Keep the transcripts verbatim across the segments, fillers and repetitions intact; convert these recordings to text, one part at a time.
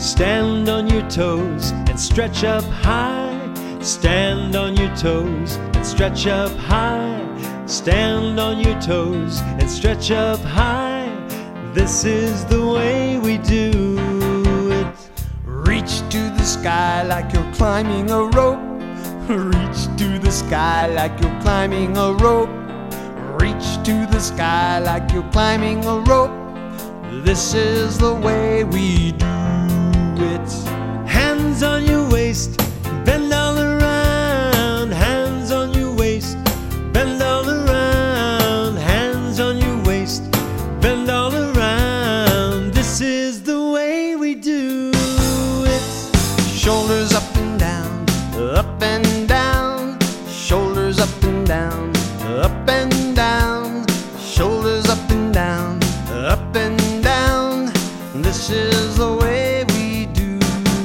Stand on your toes and stretch up high. Stand on your toes and stretch up high. Stand on your toes and stretch up high. This is the way we do it. Reach to the sky like you're climbing a rope. Reach to the sky like you're climbing a rope. Reach to the sky like you're climbing a rope. This is the way we do it. Hands on your waist, bend all around. Hands on your waist, bend all around. Hands on your waist, bend all around. This is the way we do it. Shoulders up and down, up and down. Shoulders up and down, up and down. Shoulders up and down, up and down. This is the way we do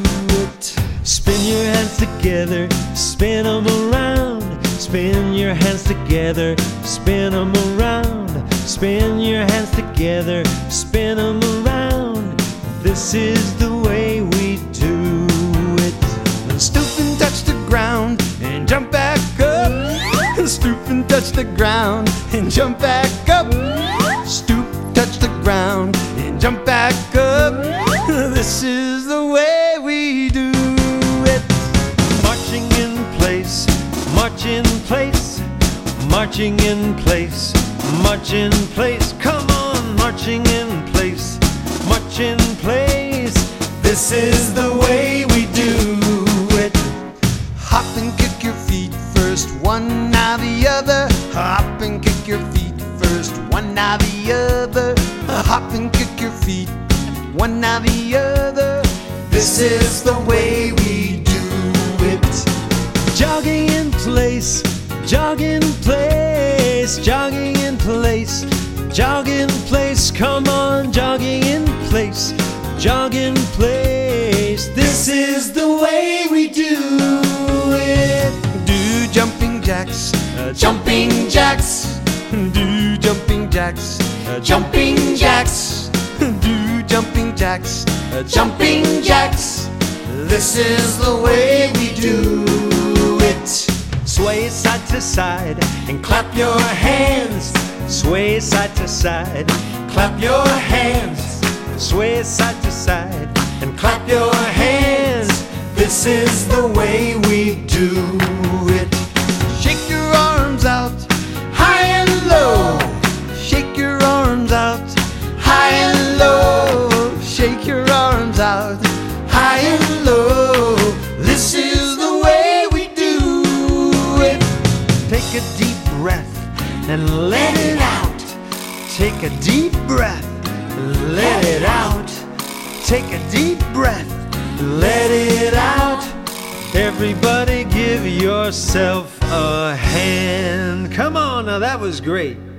it. Spin your hands together, spin them around. Spin your hands together, spin them around. Spin your hands together, spin them around. This is the way we do it. Stoop and touch the ground and jump back up. Stoop and touch the ground and jump back up. Stoop, touch the ground and jump back up. This is the way we do it. Marching in place, march in place. Marching in place, march in place. Come on, marching in place, march in place. This is the way we do it. Hop and kick your feet first, one now the other. Hop and kick your feet first, one now the other. Hop and kick your feet, one now the other. This is the way we do it. Jogging in place, jogging in place, jogging in place, jogging in place. Come on, jogging in place, jogging in place. This is the way we do it. Do jumping jacks, Uh, jumping jacks. Do jumping jacks, uh, jumping jacks. Do jumping jacks, jumping jacks. This is the way we do it. Sway side to side and clap your hands. Sway side to side, clap your hands. Sway side to side and clap your hands. This is the way we do it. Shake your arms out, high and low. Shake your arms out, high and low. Shake your arms out, high and low. This is the way we do it. Take a deep breath and let it out. Take a deep breath, let it out. Take a deep breath, let it out. Everybody give yourself a hand. Come on, now that was great.